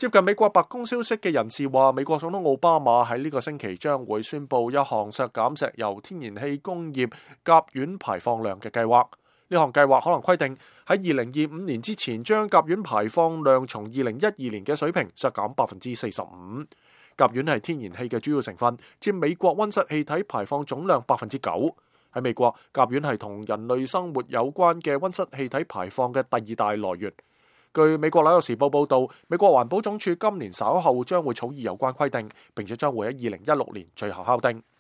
接近美國白宮消息嘅人士話，美國總統奧巴馬喺呢個星期將會宣布一項削減石油天然氣工業甲烷排放量嘅計劃。呢項計劃可能規定喺2025年之前將甲烷排放量從2012年嘅水平削減45%。甲烷係天然氣嘅主要成分，佔美國溫室氣體排放總量9%。喺美國，甲烷係同人類生活有關嘅溫室氣體排放嘅第二大來源。據美國紐約時報報道，美國環保總署今年稍後將會草擬有關規定，並且將會喺2016年最後敲定。